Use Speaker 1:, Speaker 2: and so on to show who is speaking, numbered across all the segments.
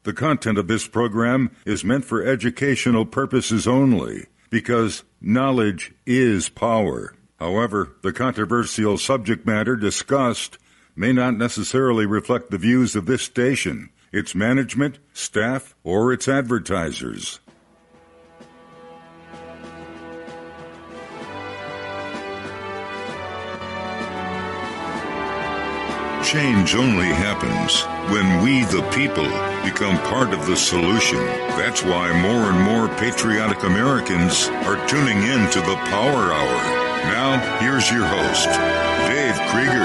Speaker 1: The content of this program is meant for educational purposes only, because knowledge is power. However, the controversial subject matter discussed may not necessarily reflect the views of this station, its management, staff, or its advertisers. Change only happens when we, the people, become part of the solution. That's why more and more patriotic Americans are tuning in to the Power Hour. Now, here's your host, Dave Krieger.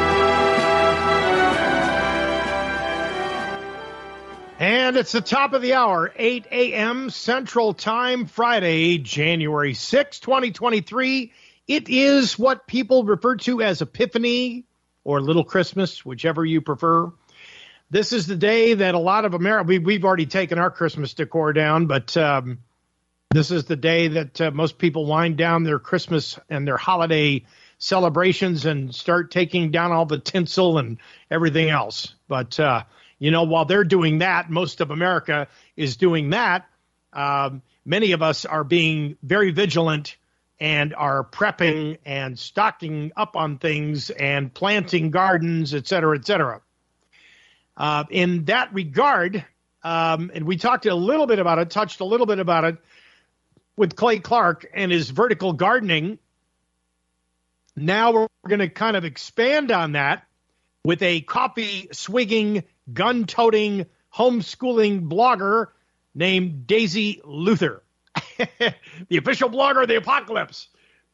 Speaker 2: And it's the top of the hour, 8 a.m. Central Time, Friday, January 6, 2023. It is what people refer to as Epiphany, or Little Christmas, whichever you prefer. This is the day that a lot of we've already taken our Christmas decor down, but this is the day that most people wind down their Christmas and their holiday celebrations and start taking down all the tinsel and everything else. But, while they're doing that, most of America is doing that. Many of us are being very vigilant and are prepping and stocking up on things and planting gardens, et cetera, et cetera. In that regard, and we touched a little bit about it with Clay Clark and his vertical gardening. Now we're going to kind of expand on that with a coffee-swigging, gun-toting, homeschooling blogger named Daisy Luther. The official blogger of the apocalypse.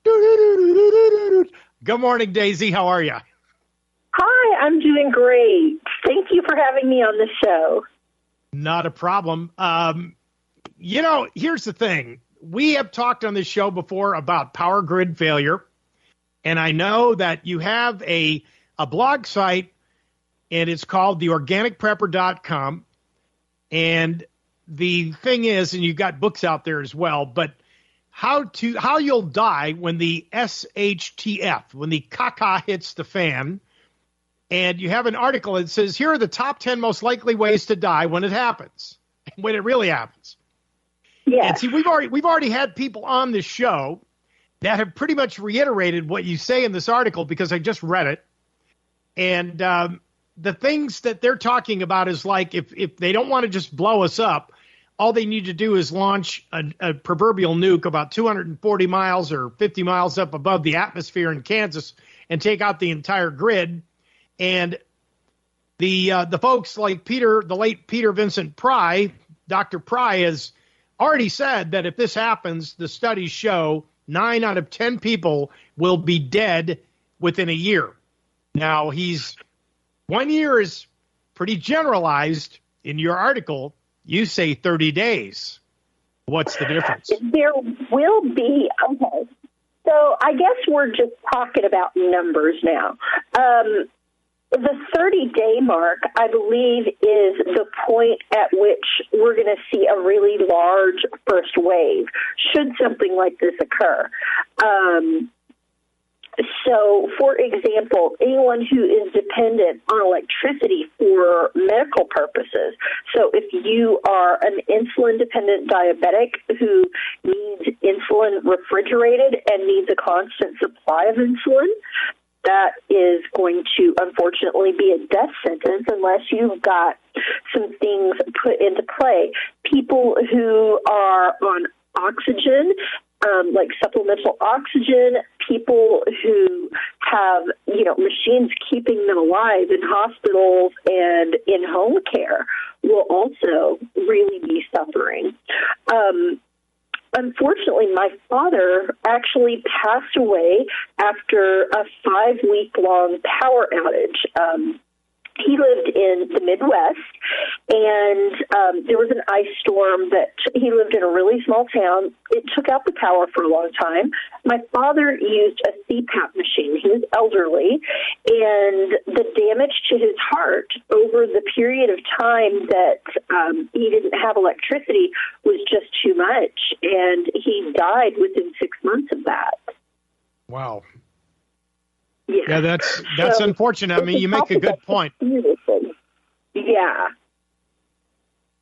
Speaker 2: Good morning, Daisy. How are you?
Speaker 3: Hi, I'm doing great. Thank you for having me on the show.
Speaker 2: Not a problem. Here's the thing. We have talked on this show before about power grid failure, and I know that you have a blog site, and it's called theorganicprepper.com, and the thing is, and you've got books out there as well, but how you'll die when the SHTF, when the caca hits the fan, and you have an article that says, here are the top 10 most likely ways to die when it happens, when it really happens.
Speaker 3: Yeah.
Speaker 2: And see, we've already had people on this show that have pretty much reiterated what you say in this article because I just read it. And the things that they're talking about is like if they don't want to just blow us up, all they need to do is launch a proverbial nuke about 240 miles or 50 miles up above the atmosphere in Kansas and take out the entire grid. And the folks like the late Peter Vincent Pry, Dr. Pry, has already said that if this happens, the studies show 9 out of 10 people will be dead within a year. Now, 1 year is pretty generalized. In your article, you say 30 days. What's the difference?
Speaker 3: There will be, okay. So I guess we're just talking about numbers now. The 30-day mark, I believe, is the point at which we're going to see a really large first wave, should something like this occur. So, for example, anyone who is dependent on electricity for medical purposes, so if you are an insulin-dependent diabetic who needs insulin refrigerated and needs a constant supply of insulin, that is going to, unfortunately, be a death sentence unless you've got some things put into play. People who are on oxygen, like supplemental oxygen, people who have, machines keeping them alive in hospitals and in home care will also really be suffering. Unfortunately, my father actually passed away after a 5-week-long power outage. He lived in the Midwest, and there was an ice storm that he lived in a really small town. It took out the power for a long time. My father used a CPAP machine. He was elderly, and the damage to his heart over the period of time that he didn't have electricity was just too much, and he died within 6 months of that.
Speaker 2: Wow. Yeah, that's unfortunate. I mean, you make a good point.
Speaker 3: Yeah.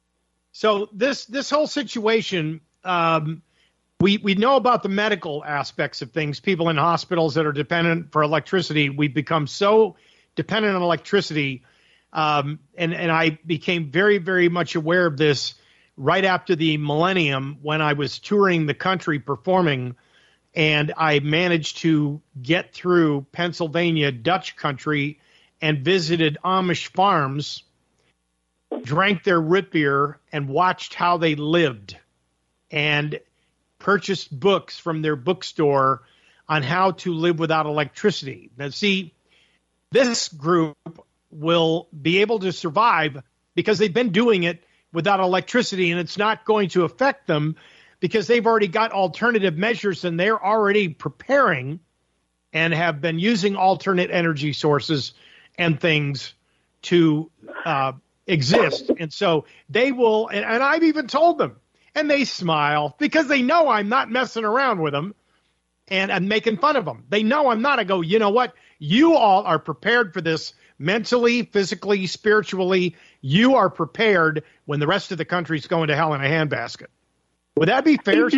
Speaker 2: So this whole situation, we know about the medical aspects of things. People in hospitals that are dependent for electricity, we've become so dependent on electricity, and I became very, very much aware of this right after the millennium when I was touring the country performing, and I managed to get through Pennsylvania, Dutch country, and visited Amish farms, drank their root beer, and watched how they lived, and purchased books from their bookstore on how to live without electricity. Now, see, this group will be able to survive because they've been doing it without electricity, and it's not going to affect them because they've already got alternative measures and they're already preparing and have been using alternate energy sources and things to exist. And so they will, and I've even told them, and they smile because they know I'm not messing around with them and I'm making fun of them. They know I'm not. I go, you know what? You all are prepared for this mentally, physically, spiritually. You are prepared when the rest of the country's going to hell in a handbasket. Would that be fair?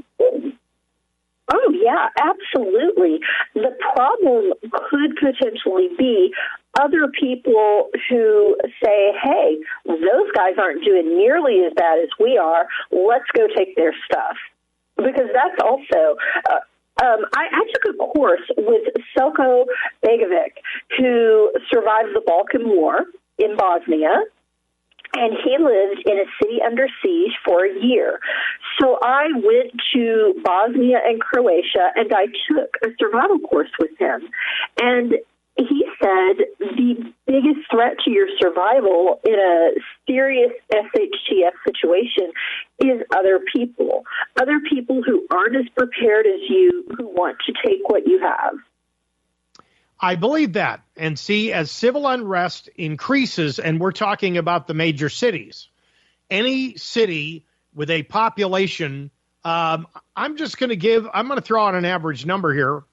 Speaker 3: Oh, yeah, absolutely. The problem could potentially be other people who say, hey, those guys aren't doing nearly as bad as we are. Let's go take their stuff. Because that's also... I took a course with Selko Begovic, who survived the Balkan War in Bosnia, and he lived in a city under siege for a year. So I went to Bosnia and Croatia, and I took a survival course with him. And he said the biggest threat to your survival in a serious SHTF situation is other people who aren't as prepared as you, who want to take what you have.
Speaker 2: I believe that. And see, as civil unrest increases, and we're talking about the major cities, any city with a population, I'm going to throw out an average number here,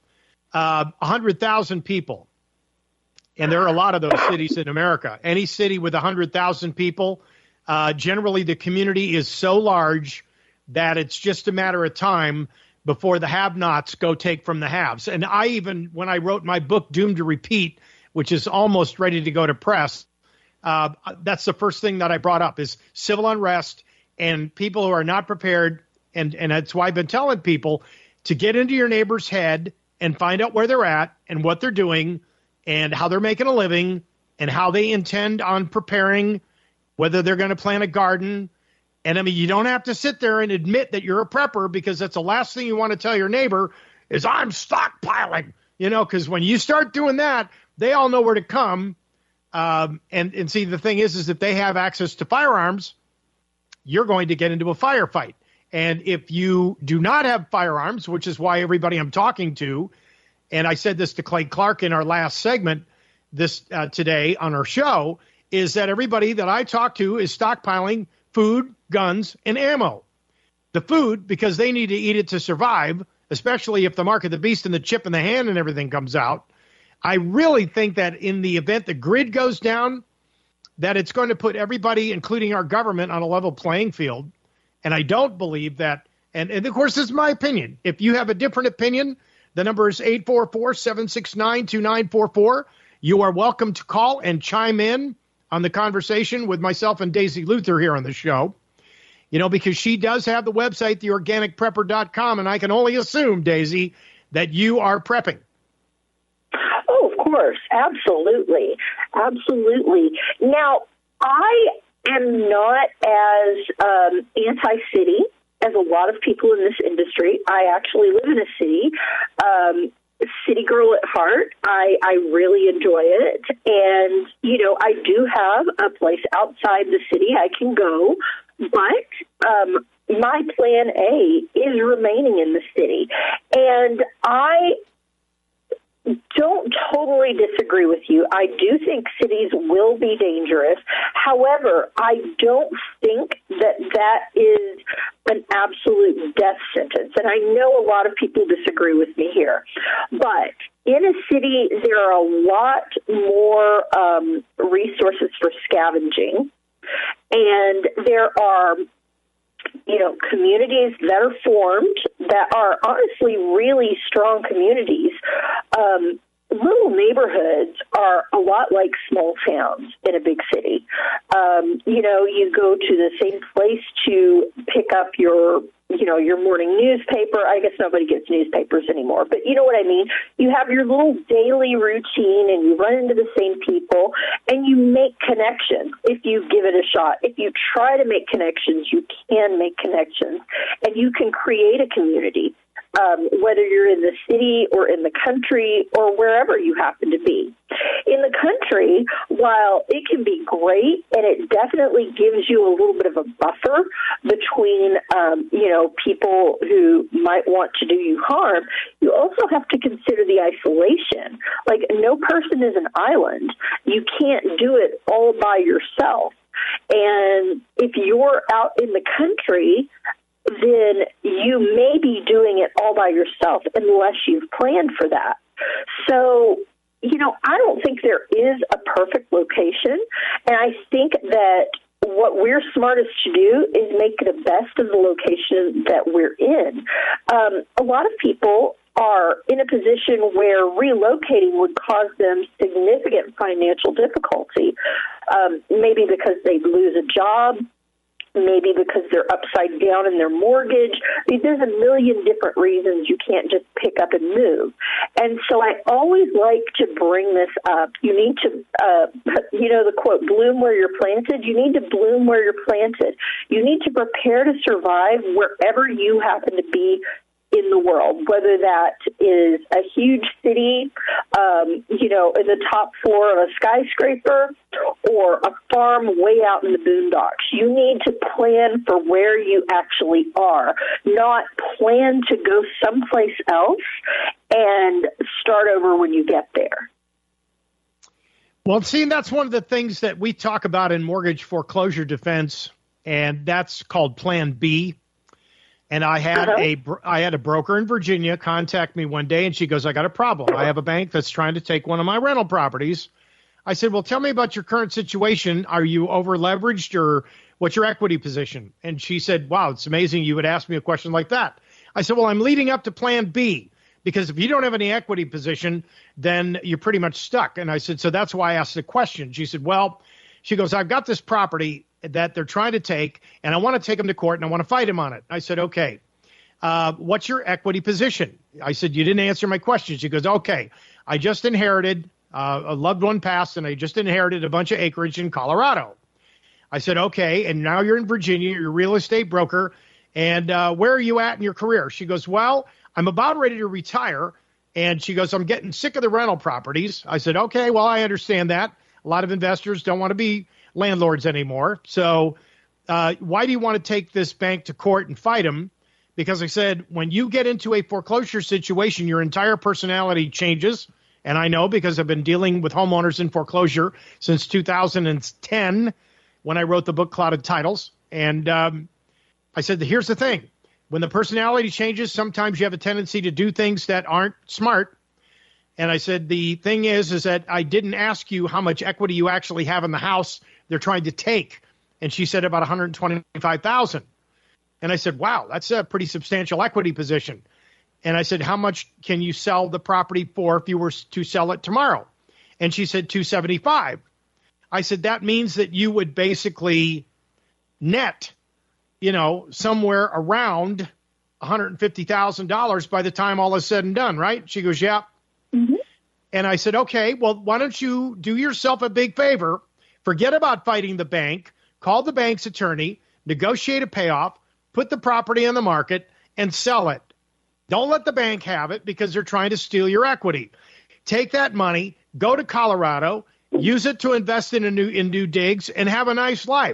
Speaker 2: 100,000 people. And there are a lot of those cities in America. Any city with 100,000 people, generally the community is so large that it's just a matter of time before the have-nots go take from the haves. And I even, when I wrote my book, Doomed to Repeat, which is almost ready to go to press, that's the first thing that I brought up is civil unrest and people who are not prepared. And that's why I've been telling people to get into your neighbor's head and find out where they're at and what they're doing and how they're making a living and how they intend on preparing, whether they're going to plant a garden. And I mean, you don't have to sit there and admit that you're a prepper, because that's the last thing you want to tell your neighbor is I'm stockpiling, because when you start doing that, they all know where to come. And see, the thing is if they have access to firearms, you're going to get into a firefight. And if you do not have firearms, which is why everybody I'm talking to, and I said this to Clay Clark in our last segment today on our show, is that everybody that I talk to is stockpiling food, guns, and ammo. The food, because they need to eat it to survive, especially if the mark of the beast and the chip in the hand and everything comes out. I really think that in the event the grid goes down, that it's going to put everybody, including our government, on a level playing field. And I don't believe that. And of course, this is my opinion. If you have a different opinion, the number is 844-769-2944. You are welcome to call and chime in on the conversation with myself and Daisy Luther here on the show. Because she does have the website, theorganicprepper.com, and I can only assume, Daisy, that you are prepping.
Speaker 3: Oh, of course. Absolutely. Absolutely. Now, I am not as anti-city as a lot of people in this industry. I actually live in a city. City girl at heart. I really enjoy it. And, I do have a place outside the city I can go, but my plan A is remaining in the city. And I don't totally disagree with you. I do think cities will be dangerous. However, I don't think that is an absolute death sentence. And I know a lot of people disagree with me here. But in a city, there are a lot more resources for scavenging. And there are, communities that are formed that are honestly really strong communities. Little neighborhoods are a lot like small towns in a big city. You go to the same place to pick up your morning newspaper. I guess nobody gets newspapers anymore, but you know what I mean? You have your little daily routine and you run into the same people and you make connections if you give it a shot. If you try to make connections, you can make connections and you can create a community. Whether you're in the city or in the country or wherever you happen to be. In the country, while it can be great and it definitely gives you a little bit of a buffer between, people who might want to do you harm, you also have to consider the isolation. Like, no person is an island. You can't do it all by yourself. And if you're out in the country, then you may be doing it all by yourself unless you've planned for that. So, I don't think there is a perfect location, and I think that what we're smartest to do is make the best of the location that we're in. A lot of people are in a position where relocating would cause them significant financial difficulty, maybe because they lose a job, maybe because they're upside down in their mortgage. I mean, there's a million different reasons you can't just pick up and move. And so I always like to bring this up. You need to, the quote, bloom where you're planted. You need to bloom where you're planted. You need to prepare to survive wherever you happen to be in the world, whether that is a huge city, in the top floor of a skyscraper, or a farm way out in the boondocks. You need to plan for where you actually are, not plan to go someplace else and start over when you get there.
Speaker 2: Well, see, that's one of the things that we talk about in mortgage foreclosure defense, and that's called Plan B. And I had a broker in Virginia contact me one day, and she goes, I got a problem. I have a bank that's trying to take one of my rental properties. I said, well, tell me about your current situation. Are you over leveraged, or what's your equity position? And she said, wow, it's amazing you would ask me a question like that. I said, well, I'm leading up to Plan B, because if you don't have any equity position, then you're pretty much stuck. And I said, so that's why I asked the question. She said, well, she goes, I've got this property that they're trying to take, and I want to take them to court, and I want to fight him on it. I said, okay, what's your equity position? I said, you didn't answer my question. She goes, okay, I just inherited, a loved one passed, and I just inherited a bunch of acreage in Colorado. I said, okay, and now you're in Virginia, you're a real estate broker, and where are you at in your career? She goes, well, I'm about ready to retire, and she goes, I'm getting sick of the rental properties. I said, okay, well, I understand that. A lot of investors don't want to be landlords anymore. So why do you want to take this bank to court and fight them? Because I said, when you get into a foreclosure situation, your entire personality changes. And I know, because I've been dealing with homeowners in foreclosure since 2010 when I wrote the book Clouded Titles. And I said, here's the thing. When the personality changes, sometimes you have a tendency to do things that aren't smart. And I said, the thing is that I didn't ask you how much equity you actually have in the house they're trying to take. And she said about $125,000. And I said, wow, that's a pretty substantial equity position. And I said, how much can you sell the property for if you were to sell it tomorrow? And she said $275,000. I said, that means that you would basically net, somewhere around $150,000 by the time all is said and done, right? She goes, yeah. Mm-hmm. And I said, okay, well, why don't you do yourself a big favor? Forget about fighting the bank, call the bank's attorney, negotiate a payoff, put the property on the market, and sell it. Don't let the bank have it because they're trying to steal your equity. Take that money, go to Colorado, use it to invest in new digs, and have a nice life.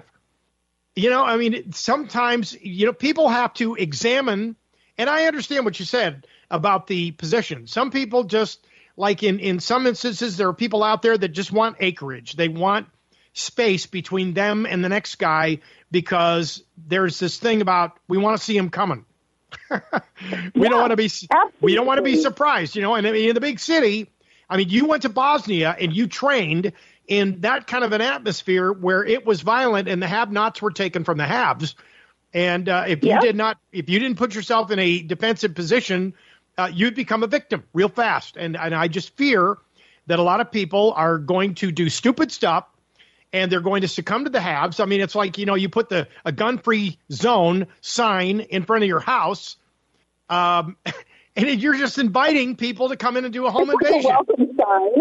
Speaker 2: Sometimes, people have to examine, and I understand what you said about the position. Some people just, like in some instances, there are people out there that just want acreage. They want space between them and the next guy because there's this thing about we want to see him coming. We don't want to be surprised, and in the big city. I mean, you went to Bosnia and you trained in that kind of an atmosphere where it was violent and the have-nots were taken from the haves. And if you didn't put yourself in a defensive position, you'd become a victim real fast. And I just fear that a lot of people are going to do stupid stuff and they're going to succumb to the haves. I mean, it's like, you put a gun-free zone sign in front of your house, and you're just inviting people to come in and do a home invasion.
Speaker 3: Welcome sign.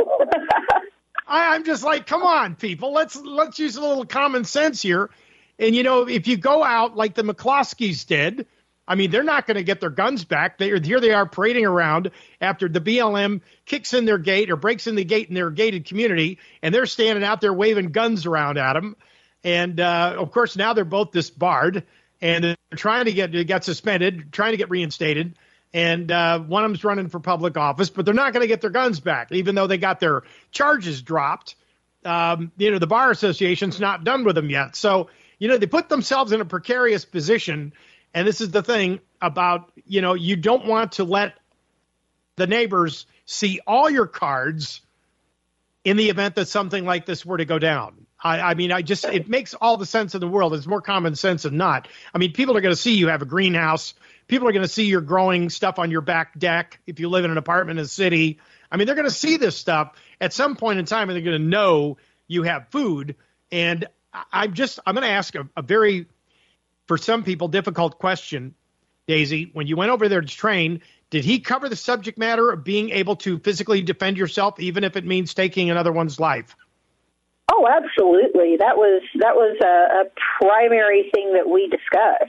Speaker 2: I'm just like, come on, people, let's use a little common sense here. And, if you go out like the McCloskeys did, I mean, they're not going to get their guns back. Here they are parading around after the BLM kicks in their gate or breaks in the gate in their gated community, and they're standing out there waving guns around at them. And, of course, now they're both disbarred, and they're trying to get suspended, trying to get reinstated. And one of them's running for public office, but they're not going to get their guns back, even though they got their charges dropped. The Bar Association's not done with them yet. So, they put themselves in a precarious position. And this is the thing about, you don't want to let the neighbors see all your cards in the event that something like this were to go down. It makes all the sense in the world. It's more common sense than not. I mean, people are going to see you have a greenhouse. People are going to see you're growing stuff on your back deck if you live in an apartment in a city. I mean, they're going to see this stuff at some point in time, and they're going to know you have food. And I'm going to ask a very, for some people, difficult question, Daisy. When you went over there to train, did he cover the subject matter of being able to physically defend yourself, even if it means taking another one's life?
Speaker 3: Oh, absolutely. That was a primary thing that we discussed.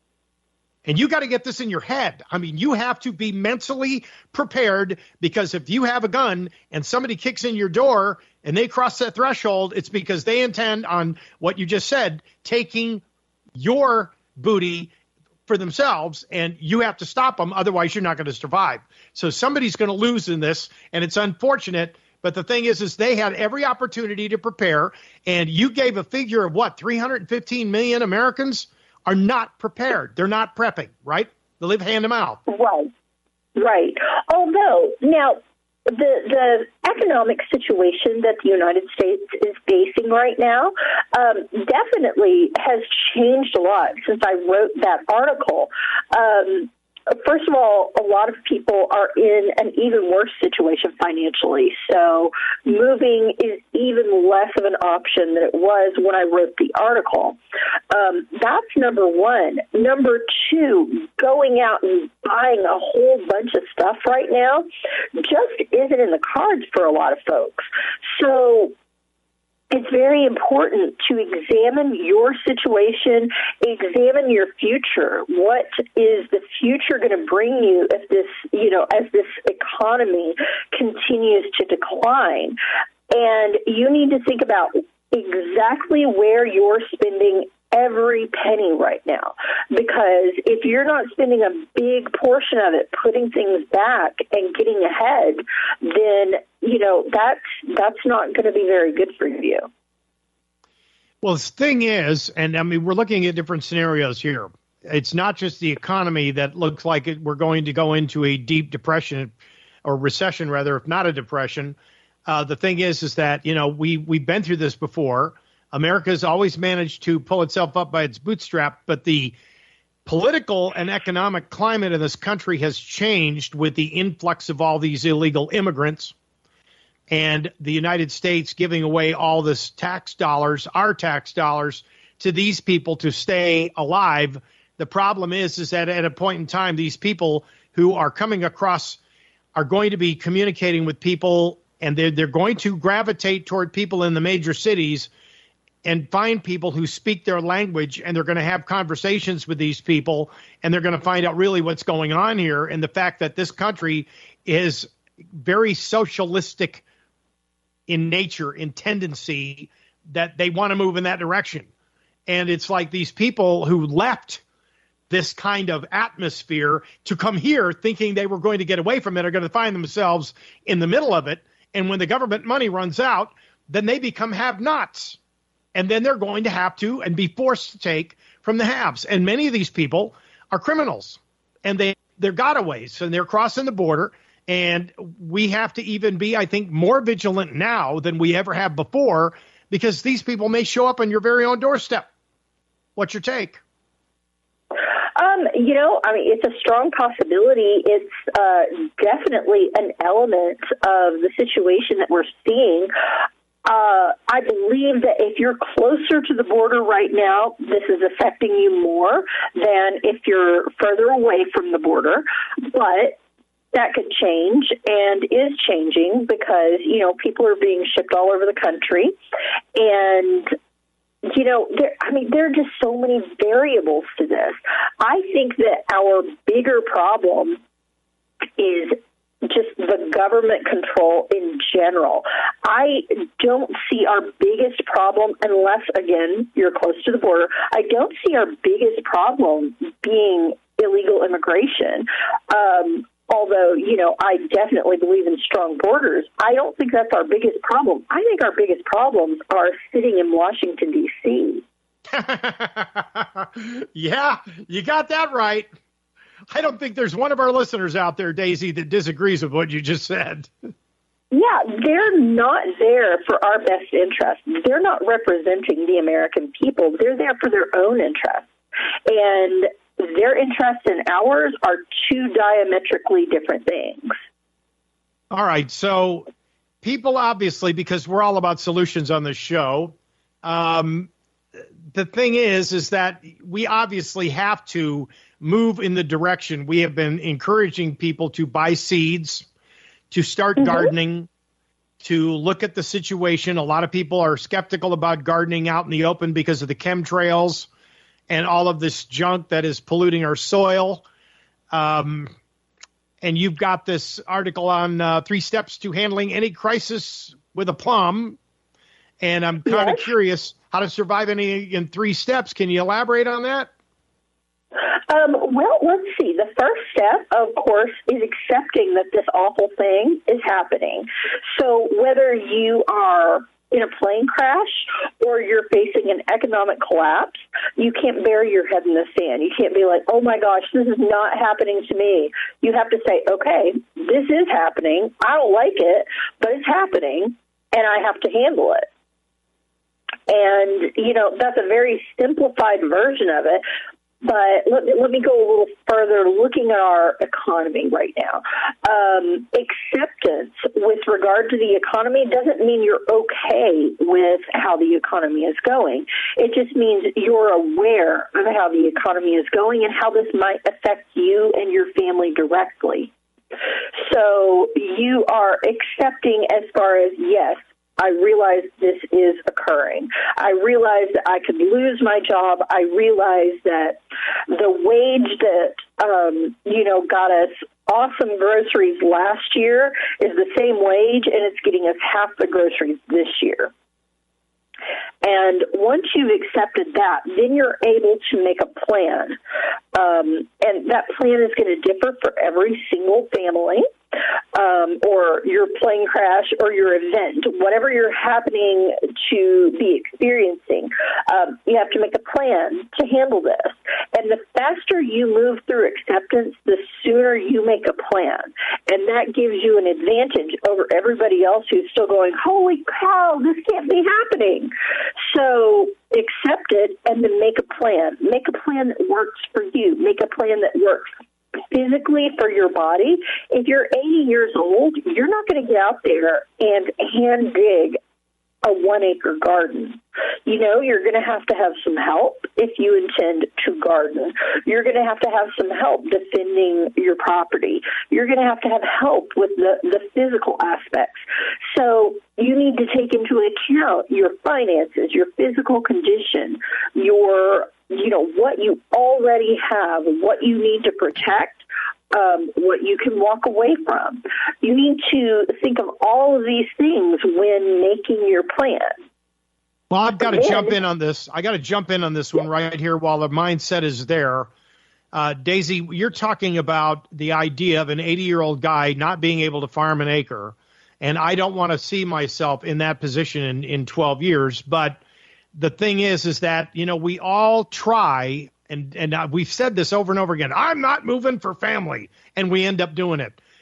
Speaker 2: And you got to get this in your head. I mean, you have to be mentally prepared, because if you have a gun and somebody kicks in your door and they cross that threshold, it's because they intend on what you just said, taking your booty for themselves, and you have to stop them. Otherwise, you're not going to survive. So somebody's going to lose in this, and it's unfortunate. But the thing is they had every opportunity to prepare, and you gave a figure of 315 million Americans are not prepared. They're not prepping, right? They live hand to mouth.
Speaker 3: Right. Although, now, the economic situation that the United States is facing right now definitely has changed a lot since I wrote that article. First of all, a lot of people are in an even worse situation financially, so moving is even less of an option than it was when I wrote the article. That's number one. Number two, going out and buying a whole bunch of stuff right now just isn't in the cards for a lot of folks. So it's very important to examine your situation, examine your future. What is the future going to bring you if this, as this economy continues to decline? And you need to think about exactly where you're spending every penny right now, because if you're not spending a big portion of it putting things back and getting ahead, then that's not going to be very good for you.
Speaker 2: Well, the thing is, and I mean, we're looking at different scenarios here. It's not just the economy that looks like we're going to go into a deep depression or recession, rather, if not a depression. The thing is that, we've been through this before. America's always managed to pull itself up by its bootstrap, but the political and economic climate in this country has changed with the influx of all these illegal immigrants and the United States giving away all this tax dollars, our tax dollars, to these people to stay alive. The problem is that at a point in time, these people who are coming across are going to be communicating with people, and they're going to gravitate toward people in the major cities and find people who speak their language, and they're going to have conversations with these people, and they're going to find out really what's going on here, and the fact that this country is very socialistic in nature, in tendency, that they want to move in that direction. And it's like these people who left this kind of atmosphere to come here thinking they were going to get away from it are going to find themselves in the middle of it. And when the government money runs out, then they become have-nots. And then they're going to have to and be forced to take from the haves. And many of these people are criminals, and they're gotaways, and they're crossing the border, And we have to even be, I think, more vigilant now than we ever have before, because these people may show up on your very own doorstep. What's your take?
Speaker 3: It's a strong possibility. It's definitely an element of the situation that we're seeing. I believe that if you're closer to the border right now, this is affecting you more than if you're further away from the border. But that could change and is changing because, people are being shipped all over the country. And there are just so many variables to this. I think that our bigger problem is just the government control in general. I don't see our biggest problem unless, again, you're close to the border. I don't see our biggest problem being illegal immigration. Although, I definitely believe in strong borders, I don't think that's our biggest problem. I think our biggest problems are sitting in Washington, D.C.
Speaker 2: Yeah, you got that right. I don't think there's one of our listeners out there, Daisy, that disagrees with what you just said.
Speaker 3: Yeah, they're not there for our best interests. They're not representing the American people. They're there for their own interests. And their interests and ours are two diametrically different things.
Speaker 2: All right. So people obviously, because we're all about solutions on this show, the thing is that we obviously have to move in the direction. We have been encouraging people to buy seeds, to start gardening, to look at the situation. A lot of people are skeptical about gardening out in the open because of the chemtrails and all of this junk that is polluting our soil. And you've got this article on 3 steps to handling any crisis with aplomb. And I'm kind of curious how to survive any in 3 steps. Can you elaborate on that?
Speaker 3: Well, let's see. The first step, of course, is accepting that this awful thing is happening. So whether you are in a plane crash or you're facing an economic collapse, you can't bury your head in the sand. You can't be like, oh my gosh, this is not happening to me. You have to say, okay, this is happening. I don't like it, but it's happening, and I have to handle it. And, that's a very simplified version of it. But let me go a little further looking at our economy right now. Acceptance with regard to the economy doesn't mean you're okay with how the economy is going. It just means you're aware of how the economy is going and how this might affect you and your family directly. So you are accepting as far as, yes, I realize this is occurring. I realize that I could lose my job. I realize that the wage that, got us awesome groceries last year is the same wage, and it's getting us half the groceries this year. And once you've accepted that, then you're able to make a plan. And that plan is going to differ for every single family. Or your plane crash or your event, whatever you're happening to be experiencing, you have to make a plan to handle this. And the faster you move through acceptance, the sooner you make a plan. And that gives you an advantage over everybody else who's still going, holy cow, this can't be happening. So accept it and then make a plan. Make a plan that works for you. Make a plan that works physically for your body. If you're 80 years old, you're not going to get out there and hand dig a 1-acre garden. You're going to have some help if you intend to garden. You're going to have some help defending your property. You're going to have help with the physical aspects. So you need to take into account your finances, your physical condition, your what you already have, what you need to protect, what you can walk away from. You need to think of all of these things when making your plan.
Speaker 2: Well, I've got to jump in on this. I got to jump in on this one right here while the mindset is there. Daisy, you're talking about the idea of an 80-year-old guy not being able to farm an acre, and I don't want to see myself in that position in 12 years, but the thing is that, we all try, and we've said this over and over again, I'm not moving for family, and we end up doing it.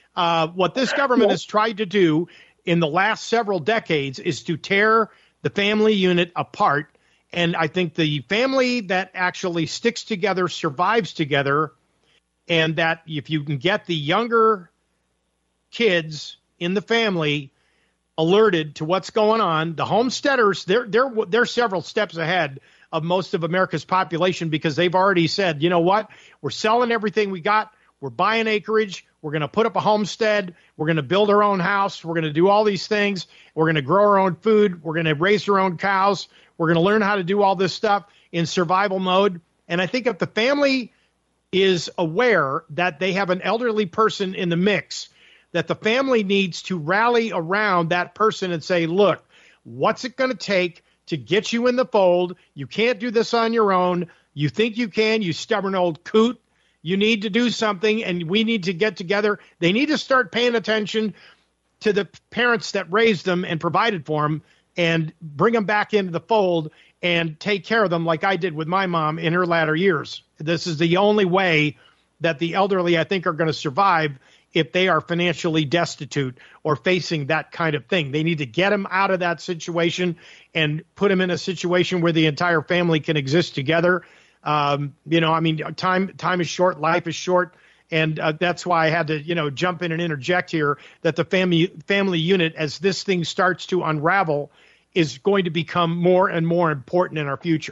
Speaker 2: What this government has tried to do in the last several decades is to tear the family unit apart. And I think the family that actually sticks together survives together, and that if you can get the younger kids in the family alerted to what's going on, the homesteaders, they're several steps ahead of most of America's population, because they've already said, you know what, we're selling everything we got, we're buying acreage, we're going to put up a homestead, we're going to build our own house, we're going to do all these things, we're going to grow our own food, we're going to raise our own cows, we're going to learn how to do all this stuff in survival mode. And I think if the family is aware that they have an elderly person in the mix, that the family needs to rally around that person and say, look, what's it going to take to get you in the fold? You can't do this on your own. You think you can, you stubborn old coot. You need to do something, and we need to get together. They need to start paying attention to the parents that raised them and provided for them, and bring them back into the fold and take care of them like I did with my mom in her latter years. This is the only way that the elderly, I think, are going to survive if they are financially destitute or facing that kind of thing. They need to get them out of that situation and put them in a situation where the entire family can exist together. Time is short, life is short. And that's why I had to, jump in and interject here that the family unit, as this thing starts to unravel, is going to become more and more important in our future.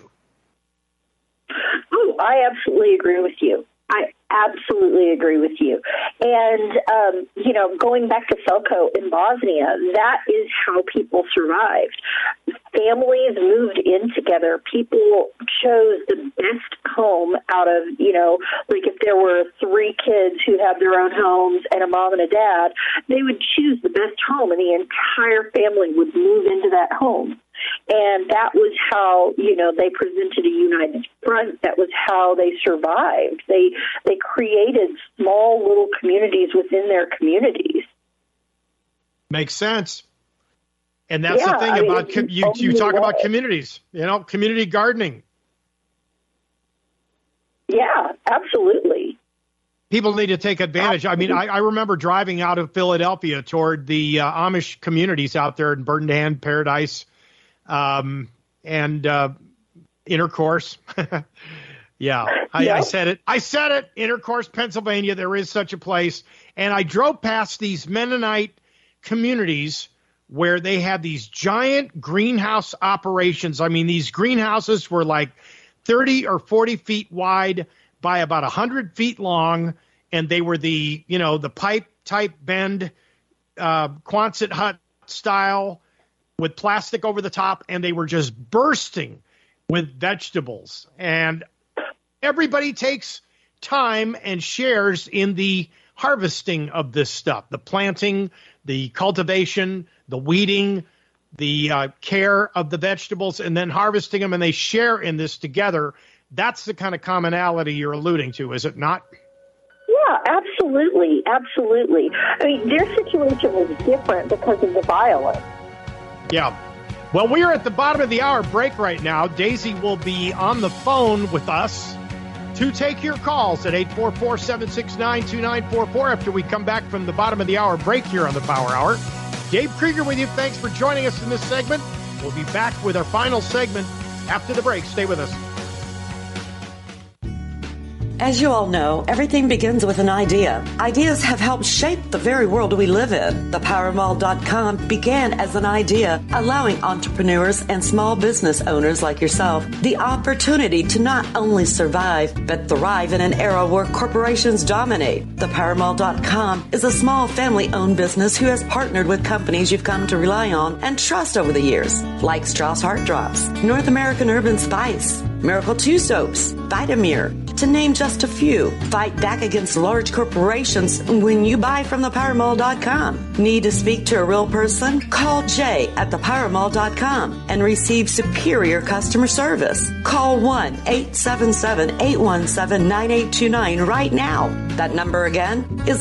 Speaker 3: Oh, I absolutely agree with you. I absolutely agree with you. And, going back to Felko in Bosnia, that is how people survived. Families moved in together. People chose the best home out of, like if there were 3 kids who had their own homes and a mom and a dad, they would choose the best home, and the entire family would move into that home. And that was how, they presented a united front. That was how they survived. They created small little communities within their communities.
Speaker 2: Makes sense. And that's the thing about, you talk about communities, community gardening.
Speaker 3: Yeah, absolutely.
Speaker 2: People need to take advantage. Absolutely. I mean, I remember driving out of Philadelphia toward the Amish communities out there in Burdenham, Paradise, and Intercourse. I said it. Intercourse, Pennsylvania. There is such a place. And I drove past these Mennonite communities where they had these giant greenhouse operations. I mean, these greenhouses were like 30 or 40 feet wide by about 100 feet long. And they were the pipe type bend, Quonset hut style, with plastic over the top, and they were just bursting with vegetables. And everybody takes time and shares in the harvesting of this stuff, the planting, the cultivation, the weeding, the care of the vegetables, and then harvesting them, and they share in this together. That's the kind of commonality you're alluding to, is it not?
Speaker 3: Yeah, absolutely. Absolutely. I mean, their situation was different because of the violence.
Speaker 2: Yeah. Well, we are at the bottom of the hour break right now. Daisy will be on the phone with us to take your calls at 844-769-2944 after we come back from the bottom of the hour break here on the Power Hour. Dave Krieger with you. Thanks for joining us in this segment. We'll be back with our final segment after the break. Stay with us.
Speaker 4: As you all know, everything begins with an idea. Ideas have helped shape the very world we live in. ThePowerMall.com began as an idea, allowing entrepreneurs and small business owners like yourself the opportunity to not only survive, but thrive in an era where corporations dominate. ThePowerMall.com is a small family-owned business who has partnered with companies you've come to rely on and trust over the years, like Strauss Heart Drops, North American Urban Spice, Miracle 2 Soaps, Vitamir, to name just a few. Fight back against large corporations when you buy from ThePowerMall.com. Need to speak to a real person? Call Jay at ThePowerMall.com and receive superior customer service. Call 1-877-817-9829 right now. That number again is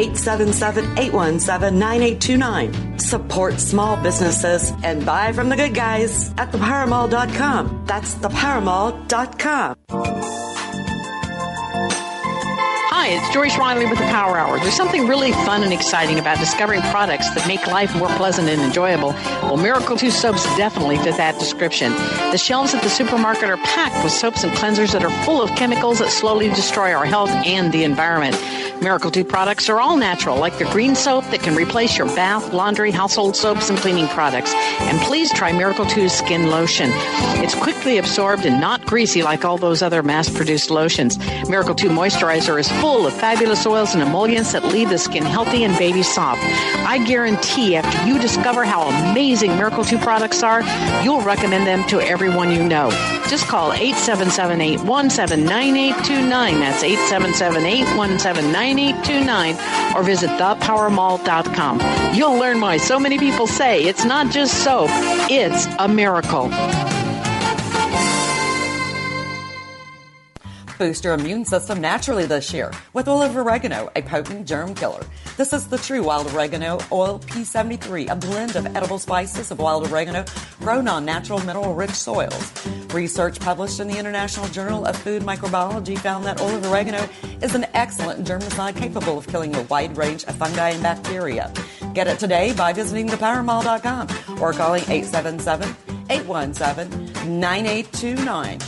Speaker 4: 1-877-817-9829. Support small businesses and buy from the good guys at ThePowerMall.com. That's ThePowerMall.com.
Speaker 5: Hi, Hi, it's Joyce Riley with the Power Hour. There's something really fun and exciting about discovering products that make life more pleasant and enjoyable. Well, Miracle 2 soaps definitely fit that description. The shelves at the supermarket are packed with soaps and cleansers that are full of chemicals that slowly destroy our health and the environment. Miracle 2 products are all natural, like the green soap that can replace your bath, laundry, household soaps, and cleaning products. And please try Miracle 2's skin lotion. It's quickly absorbed and not greasy like all those other mass-produced lotions. Miracle 2 moisturizer is full of fabulous oils and emollients that leave the skin healthy and baby soft. I guarantee after you discover how amazing Miracle 2 products are, you'll recommend them to everyone you know. Just call 877-817-9829. That's 877-817-9829. Or visit thepowermall.com. You'll learn why so many people say it's not just soap, it's a miracle.
Speaker 4: Boost your immune system naturally this year with oil of oregano, a potent germ killer. This is the true wild oregano oil P73, a blend of edible spices of wild oregano grown on natural mineral-rich soils. Research published in the International Journal of Food Microbiology found that oil of oregano is an excellent germicide capable of killing a wide range of fungi and bacteria. Get it today by visiting thepowermall.com or calling 877-817-9829.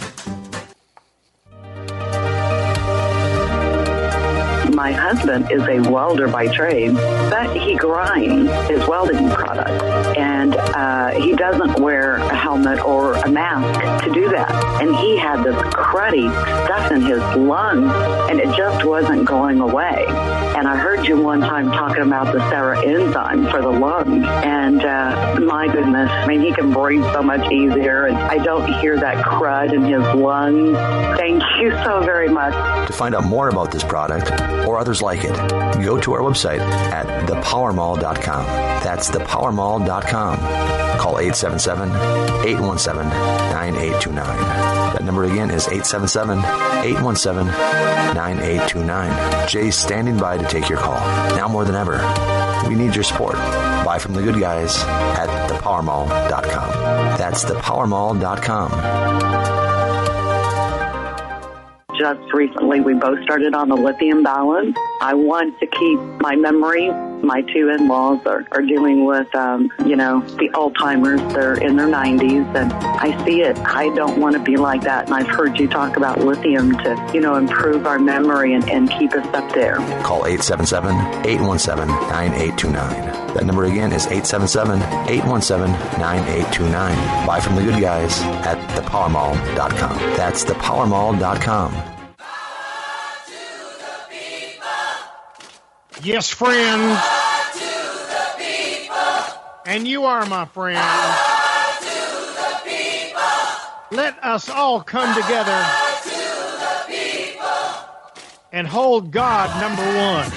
Speaker 6: My husband is a welder by trade, but he grinds his welding products, and he doesn't wear a helmet or a mask to do that. And he had this cruddy stuff in his lungs, and it just wasn't going away. And I heard you one time talking about the Sarah enzyme for the lungs, and my goodness, I mean, he can breathe so much easier, and I don't hear that crud in his lungs. Thank you so very much.
Speaker 7: To find out more about this product or others like it, go to our website at thepowermall.com. That's thepowermall.com. Call 877-817-9829. That number again is 877-817-9829. Jay's standing by to take your call. Now more than ever, we need your support. Buy from the good guys at thepowermall.com. That's thepowermall.com.
Speaker 6: Just recently, we both started on the lithium balance. I want to keep my memory. My two in-laws are dealing with, the Alzheimer's. They're in their 90s, and I see it. I don't want to be like that, and I've heard you talk about lithium to, improve our memory and keep us up there.
Speaker 7: Call 877-817-9829. That number again is 877-817-9829. Buy from the good guys at thepowermall.com. That's thepowermall.com.
Speaker 2: Yes, friend. And you are my friend. Let us all come together and hold God number one.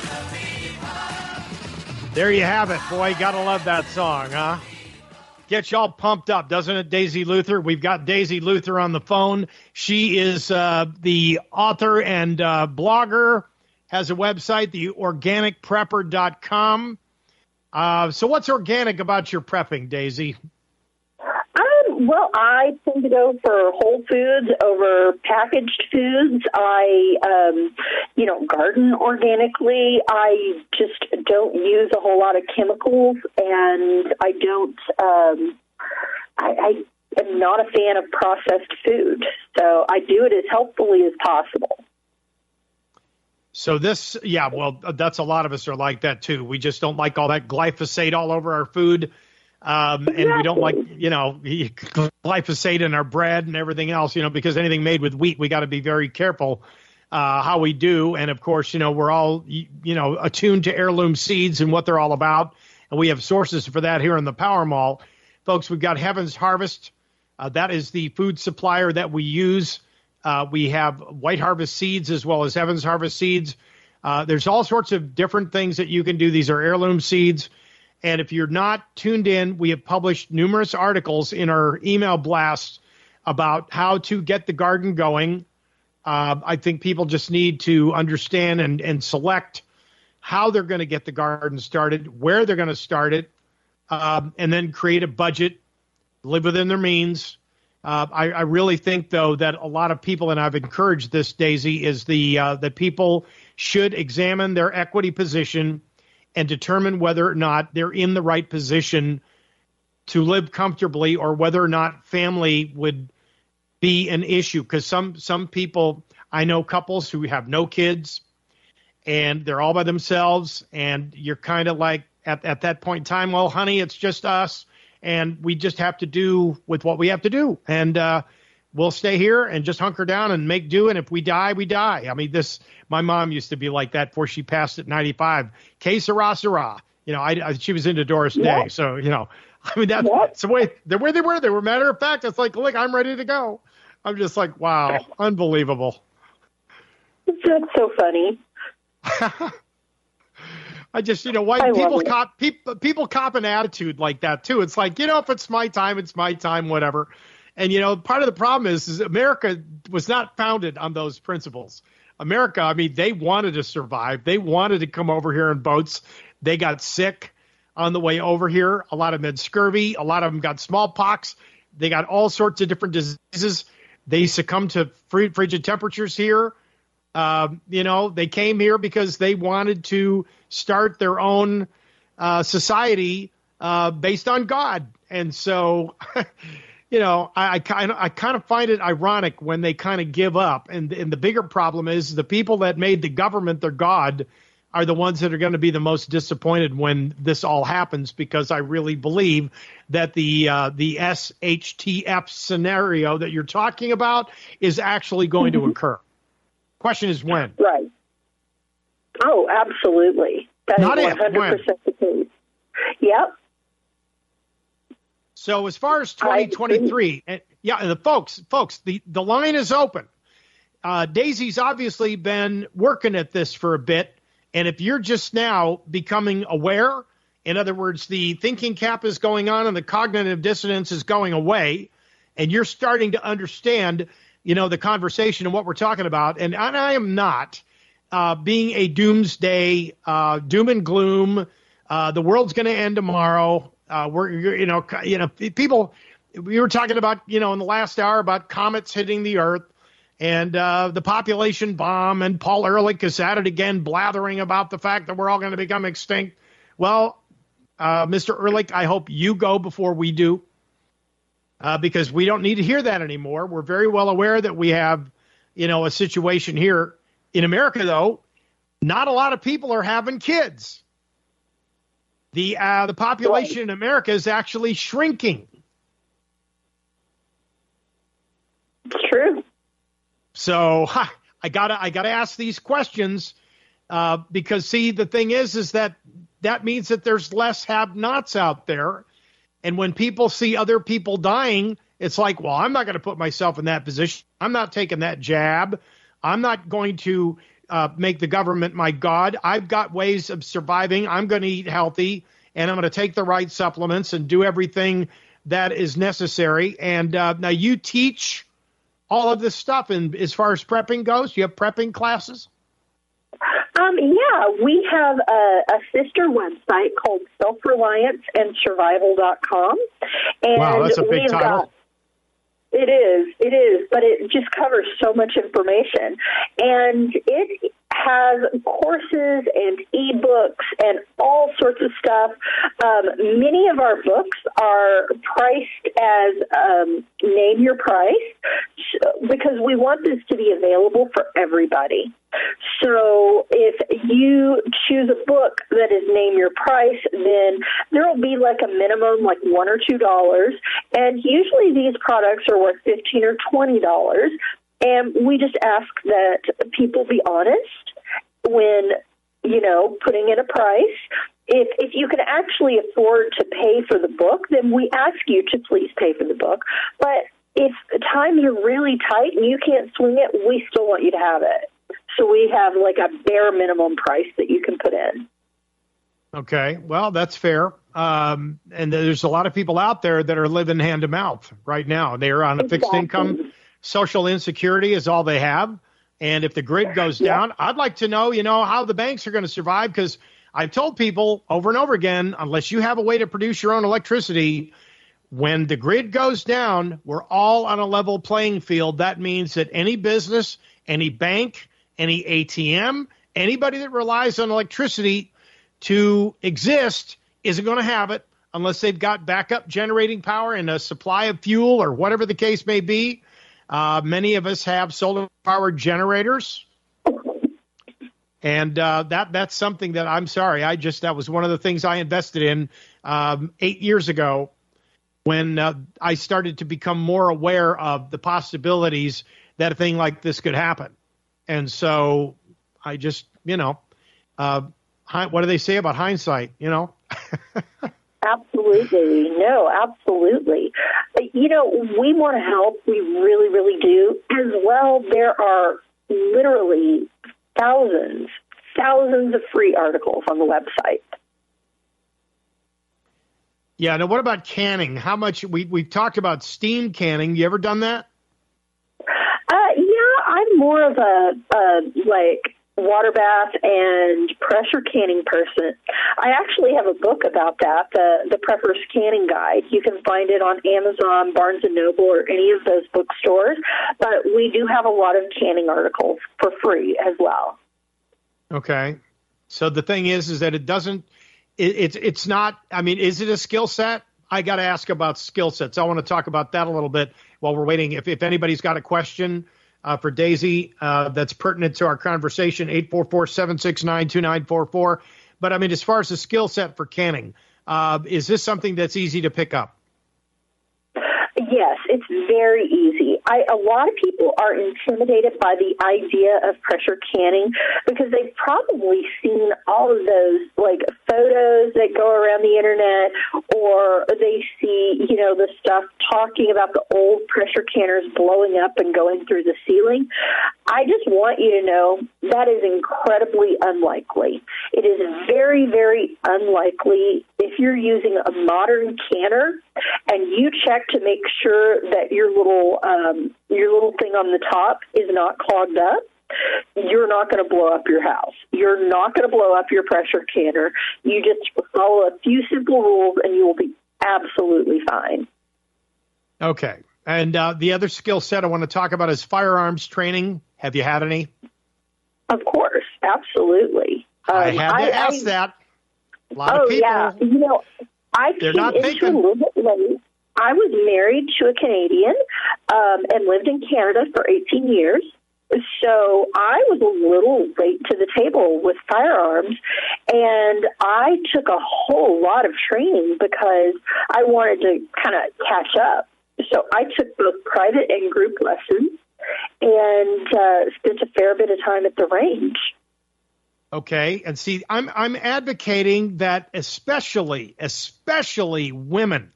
Speaker 2: There you have it, boy. Gotta love that song, huh? Gets y'all pumped up, doesn't it, Daisy Luther? We've got Daisy Luther on the phone. She is the author and blogger, has a website, theorganicprepper.com. So what's organic about your prepping, Daisy?
Speaker 3: Well, I tend to go for whole foods over packaged foods. I, garden organically. I just don't use a whole lot of chemicals, and I don't, I am not a fan of processed food. So I do it as healthfully as possible.
Speaker 2: So that's a lot of us are like that too. We just don't like all that glyphosate all over our food. And we don't like, glyphosate in our bread and everything else, because anything made with wheat, we got to be very careful how we do. And, of course, we're all, attuned to heirloom seeds and what they're all about. And we have sources for that here in the Power Mall. Folks, we've got Heaven's Harvest. That is the food supplier that we use. We have White Harvest seeds as well as Heaven's Harvest seeds. There's all sorts of different things that you can do. These are heirloom seeds. And if you're not tuned in, we have published numerous articles in our email blasts about how to get the garden going. I think people just need to understand and select how they're going to get the garden started, where they're going to start it, and then create a budget, live within their means, I really think, though, that a lot of people, and I've encouraged this, Daisy, is that people should examine their equity position and determine whether or not they're in the right position to live comfortably, or whether or not family would be an issue. Because some people, I know couples who have no kids and they're all by themselves, and you're kind of like at that point in time, well, honey, it's just us, and we just have to do with what we have to do. And we'll stay here and just hunker down and make do. And if we die, we die. I mean, my mom used to be like that before she passed at 95. Que sera, sera. You know, she was into Doris Day. So, you know, I mean, that's the way they were. They were, matter of fact, it's like, look, I'm ready to go. I'm just like, wow, unbelievable.
Speaker 3: That's so funny.
Speaker 2: I just, you know, why people cop an attitude like that too. It's like, you know, if it's my time, it's my time, whatever. And, you know, part of the problem is America was not founded on those principles. America, I mean, they wanted to survive. They wanted to come over here in boats. They got sick on the way over here. A lot of them had scurvy. A lot of them got smallpox. They got all sorts of different diseases. They succumbed to frigid temperatures here. You know, they came here because they wanted to start their own society based on God. And so, you know, I kind of find it ironic when they kind of give up. And the bigger problem is the people that made the government their God are the ones that are going to be the most disappointed when this all happens, because I really believe that the SHTF scenario that you're talking about is actually going to occur. Question is when.
Speaker 3: Right. Oh, absolutely. That
Speaker 2: Not
Speaker 3: is
Speaker 2: if,
Speaker 3: 100%
Speaker 2: when.
Speaker 3: the case. Yep.
Speaker 2: So as far as 2023, and the folks, the line is open. Daisy's obviously been working at this for a bit. And if you're just now becoming aware, in other words, the thinking cap is going on and the cognitive dissonance is going away, and you're starting to understand, you know, the conversation and what we're talking about. And I am not being a doomsday, doom and gloom. The world's going to end tomorrow. People, we were talking about, you know, in the last hour about comets hitting the earth and the population bomb. And Paul Ehrlich is at it again, blathering about the fact that we're all going to become extinct. Well, Mr. Ehrlich, I hope you go before we do. Because we don't need to hear that anymore. We're very well aware that we have, you know, a situation here in America, though. Not a lot of people are having kids. The population in America is actually shrinking.
Speaker 3: It's true.
Speaker 2: So I gotta ask these questions because, see, the thing is that means that there's less have-nots out there. And when people see other people dying, it's like, well, I'm not going to put myself in that position. I'm not taking that jab. I'm not going to make the government my God. I've got ways of surviving. I'm going to eat healthy, and I'm going to take the right supplements and do everything that is necessary. And now you teach all of this stuff. And as far as prepping goes, you have prepping classes?
Speaker 3: Yeah, we have a sister website called selfrelianceandsurvival.com. And
Speaker 2: wow, that's a big title.
Speaker 3: It is, but it just covers so much information. And it has courses and ebooks and all sorts of stuff. Many of our books are priced as name your price because we want this to be available for everybody. So if you choose a book that is name your price, then there will be like a minimum, like $1 or $2. And usually these products are worth $15 or $20. And we just ask that people be honest when, you know, putting in a price. If you can actually afford to pay for the book, then we ask you to please pay for the book. But if times are really tight and you can't swing it, we still want you to have it. So we have like a bare minimum price that you can put in.
Speaker 2: Okay, well, that's fair. And there's a lot of people out there that are living hand to mouth right now. They are on a fixed income. Social insecurity is all they have. And if the grid goes down, I'd like to know, you know, how the banks are going to survive, because I've told people over and over again, unless you have a way to produce your own electricity, When the grid goes down, we're all on a level playing field. That means that any business, any bank, any ATM, anybody that relies on electricity to exist isn't going to have it unless they've got backup generating power and a supply of fuel or whatever the case may be. Many of us have solar-powered generators. And that's something that I'm sorry. That was one of the things I invested in 8 years ago when I started to become more aware of the possibilities that a thing like this could happen. And so I just, what do they say about hindsight,
Speaker 3: Absolutely. No, absolutely. We want to help. We really, really do. As well, there are literally thousands of free articles on the website.
Speaker 2: Yeah. Now, what about canning? How much we've talked about steam canning. You ever done that?
Speaker 3: Yeah, I'm more of a water bath and pressure canning person. I actually have a book about that, the Prepper's Canning Guide. You can find it on Amazon, Barnes & Noble, or any of those bookstores. But we do have a lot of canning articles for free as well.
Speaker 2: Okay. So the thing is that it doesn't, it's not, is it a skill set? I got to ask about skill sets. I want to talk about that a little bit while we're waiting. If anybody's got a question for Daisy that's pertinent to our conversation, 844-769-2944. But as far as the skill set for canning, is this something that's easy to pick up?
Speaker 3: Yes, it's very easy. A lot of people are intimidated by the idea of pressure canning because they've probably seen all of those photos that go around the internet, or they see, the stuff talking about the old pressure canners blowing up and going through the ceiling. I just want you to know that is incredibly unlikely. It is very, very unlikely if you're using a modern canner and you check to make sure that your little thing on the top is not clogged up. You're not going to blow up your house. You're not going to blow up your pressure canner. You just follow a few simple rules and you will be absolutely fine.
Speaker 2: Okay. And the other skill set I want to talk about is firearms training. Have you had any?
Speaker 3: Of course. Absolutely.
Speaker 2: I had to ask that. A lot of people.
Speaker 3: Yeah. I
Speaker 2: they're not thinking.
Speaker 3: A little bit late. I was married to a Canadian and lived in Canada for 18 years. So I was a little late to the table with firearms, and I took a whole lot of training because I wanted to kind of catch up. So I took both private and group lessons and spent a fair bit of time at the range.
Speaker 2: Okay, and see, I'm advocating that especially women,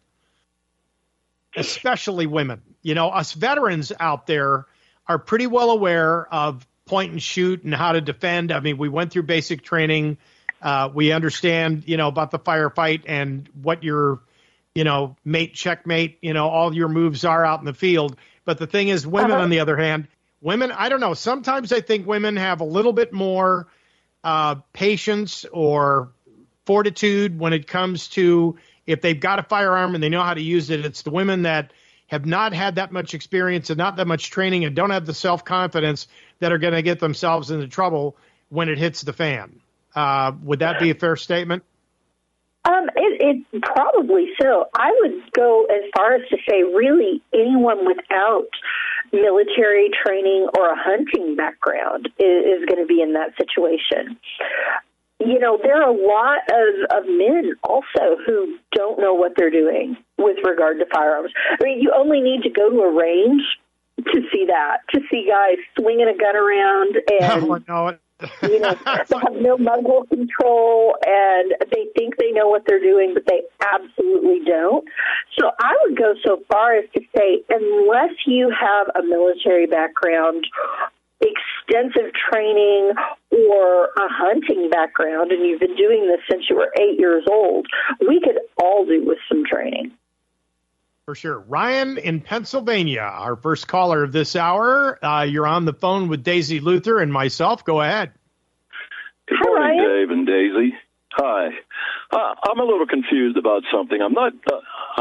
Speaker 2: us veterans out there are pretty well aware of point and shoot and how to defend. We went through basic training. We understand, about the firefight and what your, mate, checkmate, all your moves are out in the field. But the thing is, women, on the other hand, I don't know. Sometimes I think women have a little bit more patience or fortitude when it comes to if they've got a firearm and they know how to use it. It's the women that have not had that much experience and not that much training and don't have the self-confidence that are going to get themselves into trouble when it hits the fan. Would that be a fair statement?
Speaker 3: It probably so. I would go as far as to say really anyone without military training or a hunting background is going to be in that situation. There are a lot of men also who don't know what they're doing with regard to firearms. You only need to go to a range to see that, to see guys swinging a gun around and they have no muzzle control and they think they know what they're doing, but they absolutely don't. So I would go so far as to say, unless you have a military background, extensive training, or a hunting background, and you've been doing this since you were 8 years old, we could all do with some training.
Speaker 2: For sure. Ryan in Pennsylvania, our first caller of this hour. You're on the phone with Daisy Luther and myself. Go ahead.
Speaker 8: Good morning, Dave and Daisy. Hi. I'm a little confused about something. I'm not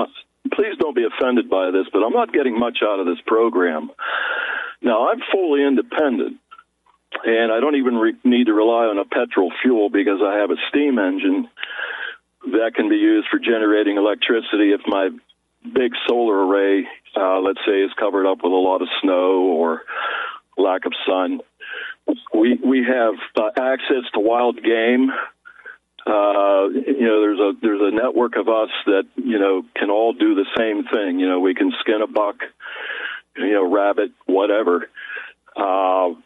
Speaker 8: please don't be offended by this, but I'm not getting much out of this program. Now, I'm fully independent, and I don't even need to rely on a petrol fuel because I have a steam engine that can be used for generating electricity if my big solar array, let's say, is covered up with a lot of snow or lack of sun. We have access to wild game. There's a network of us that, can all do the same thing. We can skin a buck, rabbit, whatever. How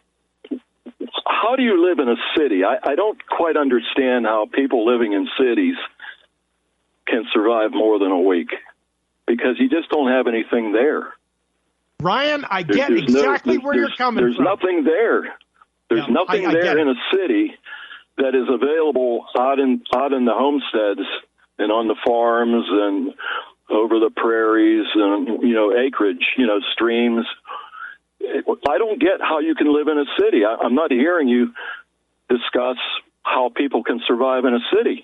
Speaker 8: do you live in a city? I don't quite understand how people living in cities can survive more than a week because you just don't have anything there.
Speaker 2: Ryan, I get exactly where you're coming from.
Speaker 8: There's nothing there. There's nothing there in a city that is available out in the homesteads and on the farms and over the prairies and, acreage, streams. I don't get how you can live in a city. I'm not hearing you discuss how people can survive in a city.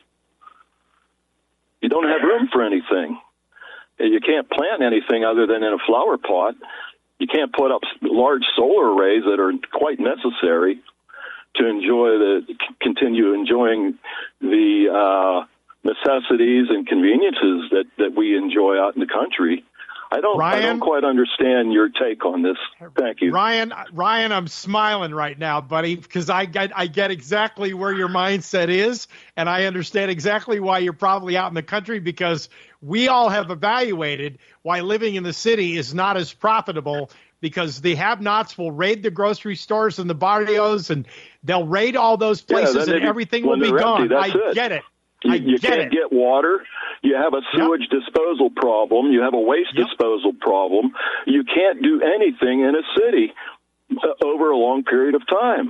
Speaker 8: You don't have room for anything. You can't plant anything other than in a flower pot. You can't put up large solar arrays that are quite necessary to continue enjoying the necessities and conveniences that we enjoy out in the country. I don't quite understand your take on this. Thank you.
Speaker 2: Ryan, I'm smiling right now, buddy, because I get exactly where your mindset is, and I understand exactly why you're probably out in the country, because we all have evaluated why living in the city is not as profitable, because the have-nots will raid the grocery stores and the barrios, and they'll raid all those places, and everything will be gone. I get it.
Speaker 8: You can't get water. You have a sewage disposal problem. You have a waste disposal problem. You can't do anything in a city over a long period of time.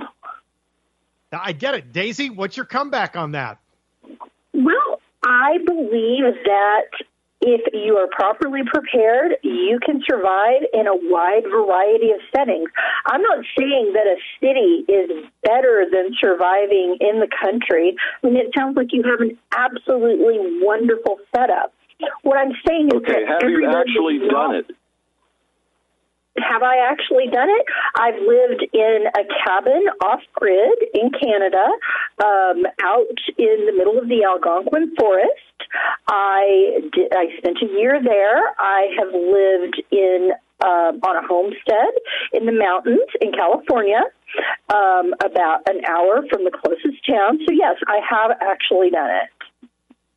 Speaker 2: I get it. Daisy, what's your comeback on that?
Speaker 3: Well, I believe that if you are properly prepared, you can survive in a wide variety of settings. I'm not saying that a city is better than surviving in the country. I mean, it sounds like you have an absolutely wonderful setup. What I'm saying is that
Speaker 8: have you actually done it?
Speaker 3: Have I actually done it? I've lived in a cabin off-grid in Canada, out in the middle of the Algonquin forest. I spent a year there. I have lived on a homestead in the mountains in California, about an hour from the closest town. So, yes, I have actually done it.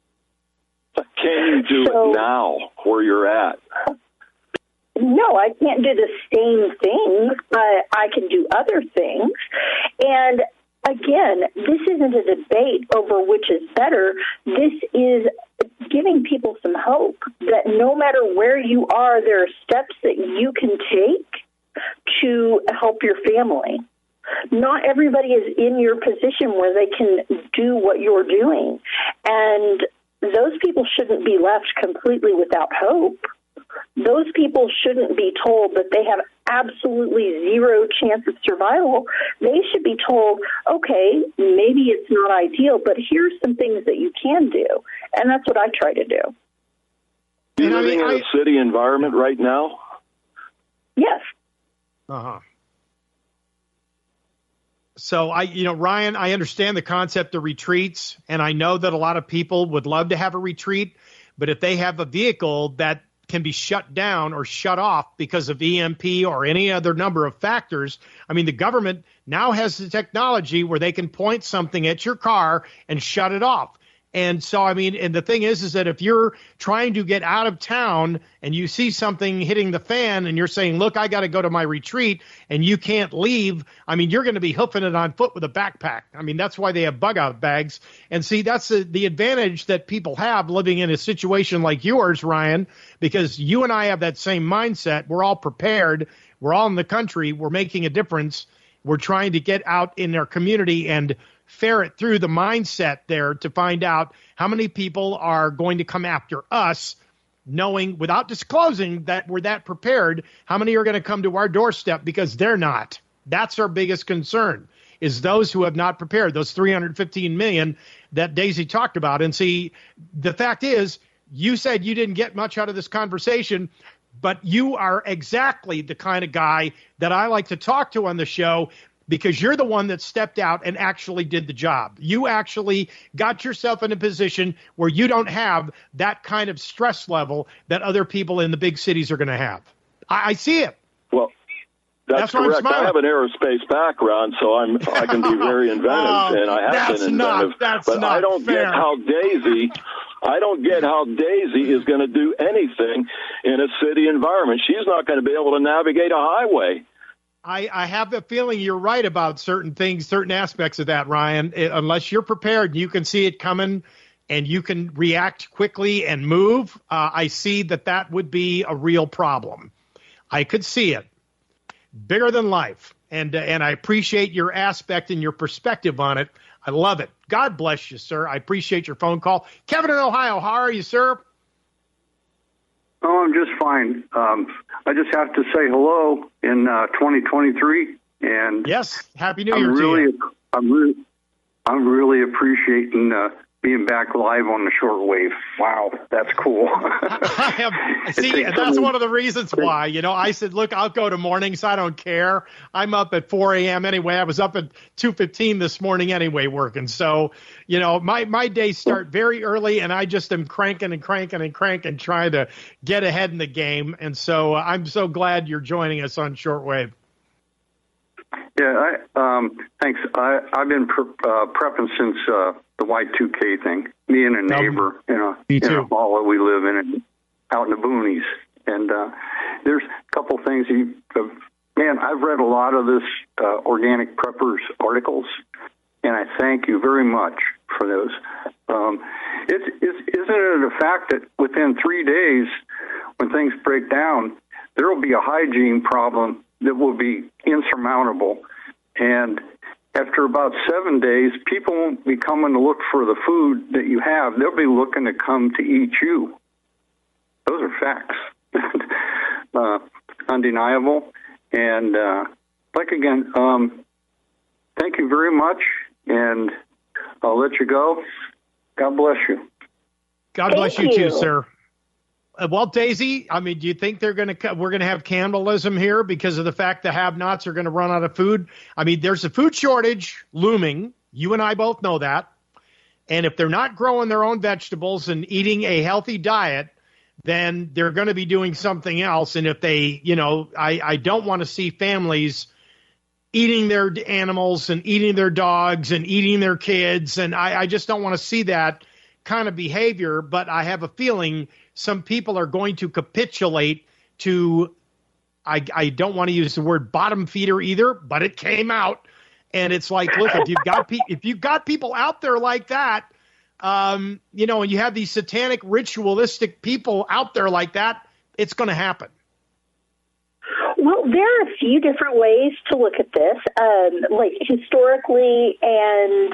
Speaker 8: Can you do it now where you're at?
Speaker 3: No, I can't do the same things, but I can do other things. And again, this isn't a debate over which is better. This is giving people some hope that no matter where you are, there are steps that you can take to help your family. Not everybody is in your position where they can do what you're doing. And those people shouldn't be left completely without hope. Those people shouldn't be told that they have absolutely zero chance of survival. They should be told, okay, maybe it's not ideal, but here's some things that you can do. And that's what I try to do.
Speaker 8: You're living in a city environment right now?
Speaker 3: Yes.
Speaker 2: Uh-huh. So, Ryan, I understand the concept of retreats, and I know that a lot of people would love to have a retreat, but if they have a vehicle that can be shut down or shut off because of EMP or any other number of factors. I mean, the government now has the technology where they can point something at your car and shut it off. And so, I mean, and the thing is that if you're trying to get out of town and you see something hitting the fan and you're saying, look, I got to go to my retreat and you can't leave, I mean, you're going to be hoofing it on foot with a backpack. I mean, that's why they have bug out bags. And see, that's the advantage that people have living in a situation like yours, Ryan, because you and I have that same mindset. We're all prepared. We're all in the country. We're making a difference. We're trying to get out in our community and ferret through the mindset there to find out how many people are going to come after us, knowing without disclosing that we're that prepared, how many are going to come to our doorstep because they're not. That's our biggest concern, is those who have not prepared, those 315 million that Daisy talked about. And see, the fact is, you said you didn't get much out of this conversation, but you are exactly the kind of guy that I like to talk to on the show, because you're the one that stepped out and actually did the job. You actually got yourself in a position where you don't have that kind of stress level that other people in the big cities are going to have. I see it.
Speaker 8: Well, that's correct. I have an aerospace background, so I can be very inventive, and I have been inventive. But I don't get how Daisy is going to do anything in a city environment. She's not going to be able to navigate a highway.
Speaker 2: I have a feeling you're right about certain things, certain aspects of that, Ryan. Unless you're prepared, you can see it coming, and you can react quickly and move. I see that would be a real problem. I could see it. Bigger than life. And I appreciate your aspect and your perspective on it. I love it. God bless you, sir. I appreciate your phone call. Kevin in Ohio, how are you, sir?
Speaker 9: Oh, I'm just fine. I just have to say hello in 2023, and
Speaker 2: yes, Happy New Year to you.
Speaker 9: I'm really appreciating being back live on the shortwave. Wow, that's cool.
Speaker 2: See, that's one of the reasons why. I said, look, I'll go to mornings. I don't care. I'm up at 4 a.m. anyway. I was up at 2:15 this morning anyway working. So, my days start very early, and I just am cranking, trying to get ahead in the game. And so I'm so glad you're joining us on shortwave.
Speaker 9: Yeah, thanks. I've been prepping since the Y2K thing. Me and a neighbor in a hall that we live in out in the boonies. And there's a couple things. Man, I've read a lot of this Organic Preppers articles, and I thank you very much for those. Isn't it a fact that within 3 days, when things break down, there will be a hygiene problem that will be insurmountable? And after about 7 days, people won't be coming to look for the food that you have. They'll be looking to come to eat you. Those are facts. Undeniable. And, again, thank you very much, and I'll let you go. God bless you.
Speaker 2: God bless you too, sir. Well, Daisy, do you think we're going to have cannibalism here because of the fact the have-nots are going to run out of food? There's a food shortage looming. You and I both know that. And if they're not growing their own vegetables and eating a healthy diet, then they're going to be doing something else. And if they, I don't want to see families eating their animals and eating their dogs and eating their kids. And I just don't want to see that kind of behavior. But I have a feeling some people are going to capitulate to, I don't want to use the word bottom feeder either, but it came out. And it's like, look, if you've got people out there like that, and you have these satanic ritualistic people out there like that, it's going to happen.
Speaker 3: Well, there are a few different ways to look at this, like historically and,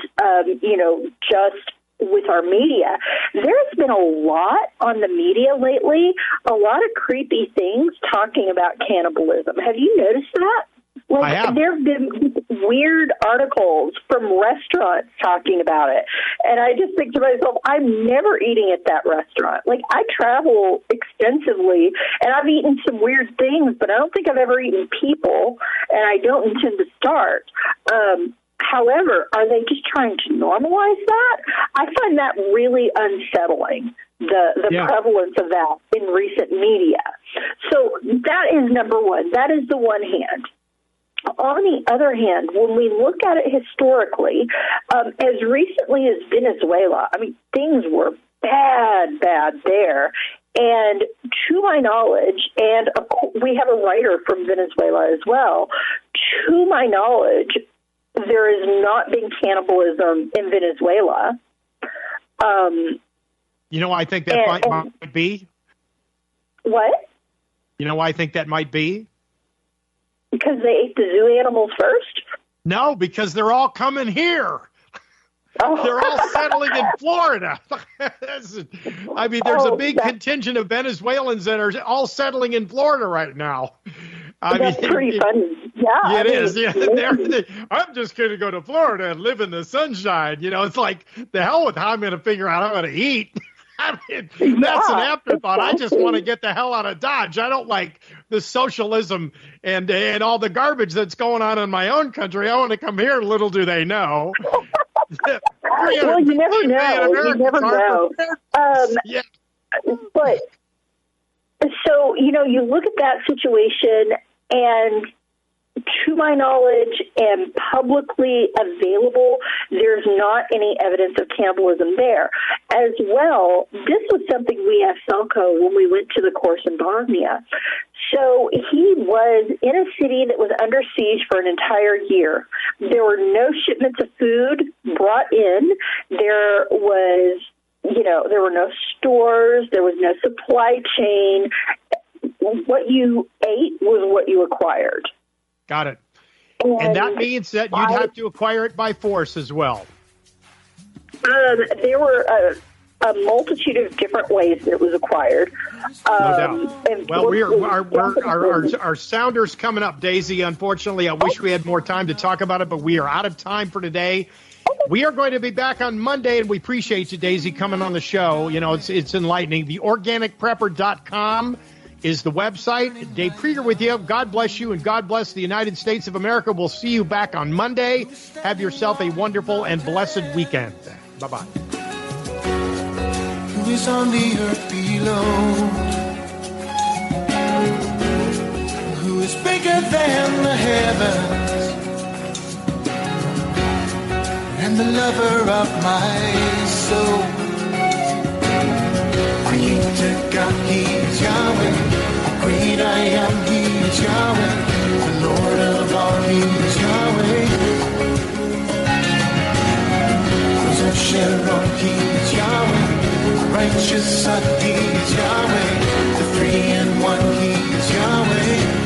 Speaker 3: just with our media. There's been a lot on the media lately, a lot of creepy things talking about cannibalism. Have you noticed that?
Speaker 2: I have.
Speaker 3: There have been weird articles from restaurants talking about it. And I just think to myself, I'm never eating at that restaurant. I travel extensively, and I've eaten some weird things, but I don't think I've ever eaten people, and I don't intend to start. However, are they just trying to normalize that? I find that really unsettling, the prevalence of that in recent media. So that is number one. That is the one hand. On the other hand, when we look at it historically, as recently as Venezuela, things were bad there. And to my knowledge, and we have a writer from Venezuela as well, to my knowledge, there has not been cannibalism in Venezuela.
Speaker 2: I think that might be.
Speaker 3: What?
Speaker 2: I think that might be.
Speaker 3: Because they ate the zoo animals first?
Speaker 2: No, because they're all coming here.
Speaker 3: Oh.
Speaker 2: They're all settling in Florida. There's a big contingent of Venezuelans that are all settling in Florida right now.
Speaker 3: That's pretty funny. Yeah,
Speaker 2: it is. Yeah, I'm just going to go to Florida and live in the sunshine. It's like, the hell with how I'm going to figure out how I'm going to eat. I mean, that's an afterthought. I just want to get the hell out of Dodge. I don't like the socialism and all the garbage that's going on in my own country. I want to come here. Little do they know.
Speaker 3: Well, you never know. You never know.
Speaker 2: Yeah.
Speaker 3: But so, you look at that situation, and to my knowledge and publicly available, there's not any evidence of cannibalism there. As well, this was something we asked Selko when we went to the course in Bosnia. So he was in a city that was under siege for an entire year. There were no shipments of food brought in. There was, there were no stores. There was no supply chain. What you ate was what you acquired.
Speaker 2: Got it. And that means that you'd have to acquire it by force as well.
Speaker 3: There were a multitude of different ways that it was acquired.
Speaker 2: No doubt. Well, our sounder's coming up, Daisy. Unfortunately, I wish we had more time to talk about it, but we are out of time for today. We are going to be back on Monday, and we appreciate you, Daisy, coming on the show. It's enlightening. TheOrganicPrepper.com is the website. Dave Krieger with you. God bless you, and God bless the United States of America. We'll see you back on Monday. Have yourself a wonderful and blessed weekend. Bye-bye.
Speaker 10: Who is on the earth below? Who is bigger than the heavens? And the lover of my soul. Creator God, He's Yahweh. Great I am, He's Yahweh. The Lord of all, He's Yahweh. Rose of Sharon, He's Yahweh. Righteous Son, He's Yahweh. The 3-in-1, He's Yahweh.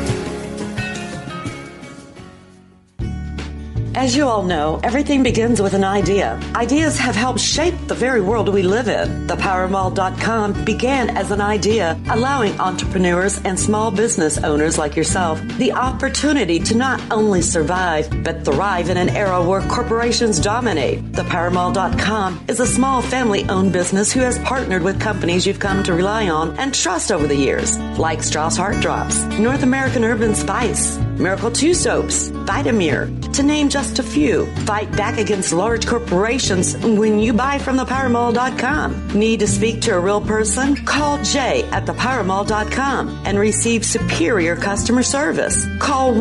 Speaker 4: As you all know, everything begins with an idea. Ideas have helped shape the very world we live in. ThePowerMall.com began as an idea, allowing entrepreneurs and small business owners like yourself the opportunity to not only survive, but thrive in an era where corporations dominate. ThePowerMall.com is a small family-owned business who has partnered with companies you've come to rely on and trust over the years, like Strauss Heart Drops, North American Herb and Spice, Miracle 2 Soaps, Vitamir, to name just a few. Fight back against large corporations when you buy from thepowermall.com. Need to speak to a real person? Call Jay at thepowermall.com and receive superior customer service. Call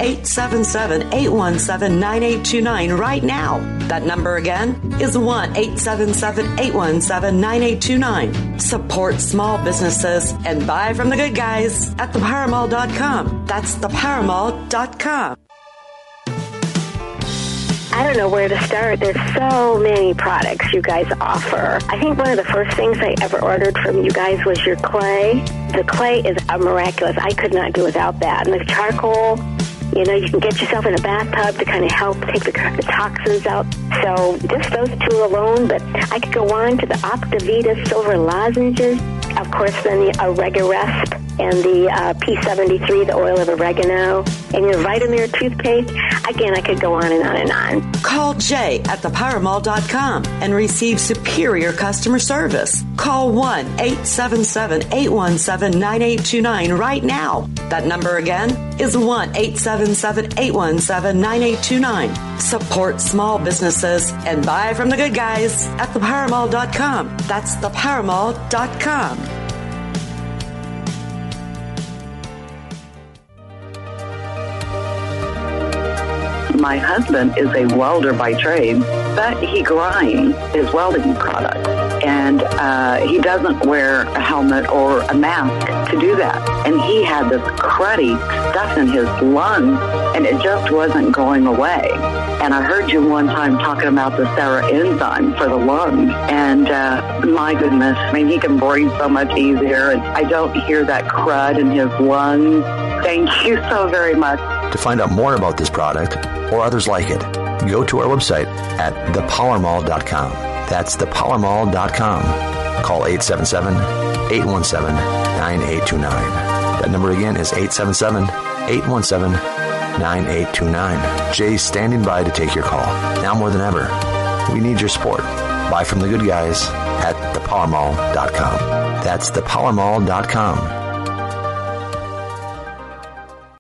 Speaker 4: 1-877-817-9829 right now. That number again is 1-877-817-9829. Support small businesses and buy from the good guys at thepowermall.com. That's thepowermall.com.
Speaker 11: I don't know where to start. There's so many products you guys offer. I think one of the first things I ever ordered from you guys was your clay. The clay is miraculous. I could not do without that. And the charcoal, you can get yourself in a bathtub to kind of help take the toxins out. So just those two alone, but I could go on to the Optavita silver lozenges. Of course, then the Oregaresp and the P73, the oil of oregano, and your Vitamir toothpaste. Again, I could go on and on and on.
Speaker 4: Call Jay at thepowermall.com and receive superior customer service. Call 1-877-817-9829 right now. That number again is 1-877-817-9829. Support small businesses and buy from the good guys at thepowermall.com. That's thepowermall.com.
Speaker 6: My husband is a welder by trade, but he grinds his welding product. And he doesn't wear a helmet or a mask to do that. And he had this cruddy stuff in his lungs, and it just wasn't going away. And I heard you one time talking about the Sarah enzyme for the lungs. And my goodness, he can breathe so much easier. And I don't hear that crud in his lungs. Thank you so very much.
Speaker 7: To find out more about this product or others like it, go to our website at thepowermall.com. That's thepowermall.com. Call 877-817-9829. That number again is 877-817-9829. Jay's standing by to take your call. Now more than ever, we need your support. Buy from the good guys at thepowermall.com. That's thepowermall.com.